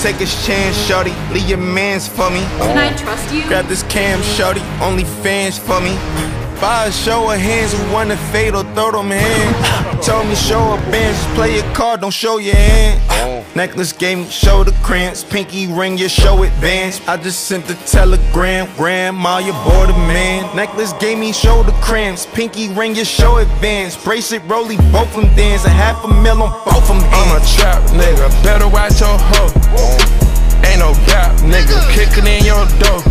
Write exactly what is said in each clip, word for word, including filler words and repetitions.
take a chance, shorty. Leave your mans for me. Can I trust you? Grab this cam, shorty. Only fans for me. Buy a show of hands who wanna fade or throw them hands. Told me show a bands, just play your card, don't show your hand. Necklace gave me shoulder cramps, pinky ring, your show advance. I just sent the telegram, grandma, you bored a man. Necklace gave me shoulder cramps, pinky ring, your show advance. Bracelet, rollie, both them dance, a half a mil on both them hands. I'm a trap nigga, better watch your hoe. Ain't no doubt, nigga, kicking in your door.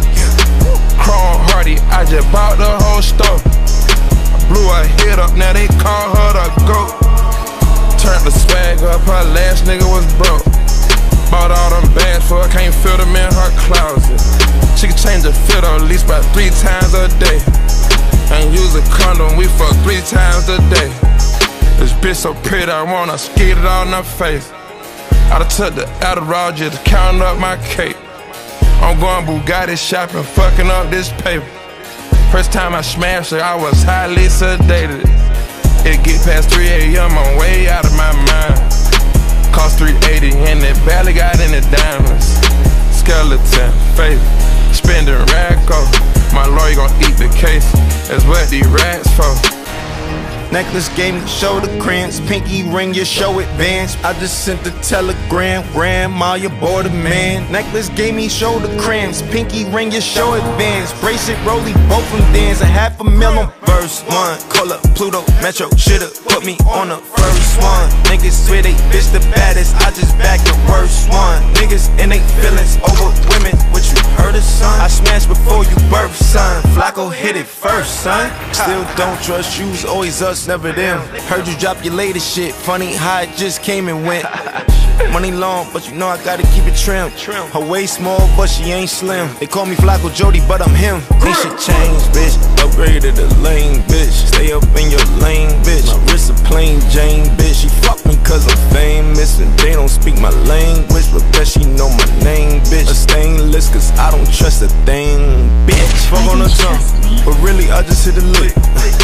Chrome Hardy, I just bought the whole store. Blew her head up, now they call her the GOAT. Turned the swag up, her last nigga was broke. Bought all them bags for her, can't fit them in her closet. She can change the filter at least about three times a day. Ain't use a condom, we fuck three times a day. This bitch so pretty, I wanna skid it all in her face. I done took the Adderall just to count up my cake. I'm going Bugatti shopping, fucking up this paper. First time I smashed her, I was highly sedated. It get past three A M, I'm way out of my mind. Cost three eighty and it barely got any diamonds. Skeleton, face, spending racko. My lawyer gon' eat the case, that's what these rats for. Necklace gave me shoulder cramps, pinky ring, your show advance. I just sent the telegram, grandma, you bored a man. Necklace gave me shoulder cramps, pinky ring, your show advance. Bracelet, rollie, both them dance, a half a mil on verse one. Call up Pluto, Metro, should've put me on the first one. Niggas swear they bitch the baddest, I just back the worst one. Niggas and they feelings over women, what you heard of, son? I smashed before you birth, son. Flacco hit it first, son. Still don't trust you, it's always us, never them. Heard you drop your latest shit, funny how it just came and went. Money long, but you know I gotta keep it trim. Her waist small, but she ain't slim. They call me Flacco Jody, but I'm him. Ain't shit changed, bitch. Upgraded the lane, bitch. Stay up in your lane, bitch. My wrist a plain Jane, bitch. She fuck me cause I'm famous and they don't speak my language, but bet she know my name, bitch. A stainless cause I don't trust a thing, bitch. Fuck on the tongue, but really I just hit a lick.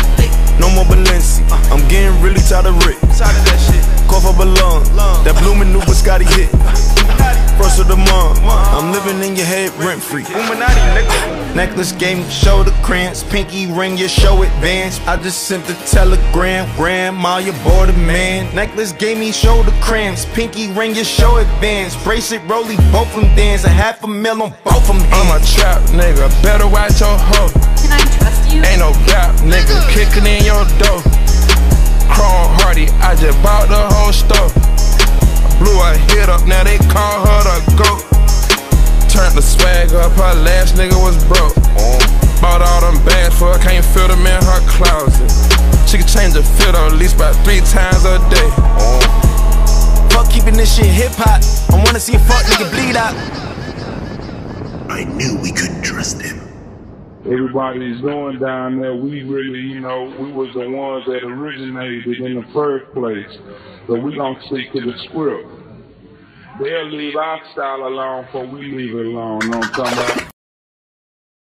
No more Balenci, I'm getting really tired of Rick. Cough up a lung, that blue maneuver Scotty hit. First of the month, I'm living in your head rent free. Necklace gave me shoulder cramps, pinky ring, your show advance. I just sent the telegram, grandma, you bored a man. Necklace gave me shoulder cramps, pinky ring, your show advance. Bracelet, rollie, both them dance, a half a mil on both them hands. I'm a trap nigga, better watch your hoe. Can I trust you? Ain't no doubt, nigga, kicking in your door. Chrome Hardy, I just bought the whole store. Blew her head up, now they call her the GOAT. Turned the swag up, her last nigga was broke. Bought all them bags for her, can't fit them in her closet. She can change the filter at least about three times a day. Fuck keeping this shit hip hop, I wanna see a fuck nigga bleed out. I knew we couldn't trust him. Everybody's doing down there, we really, you know, we was the ones that originated in the first place. So we don't stick to the script. They'll leave our style alone before we leave it alone, you know what I'm talking about?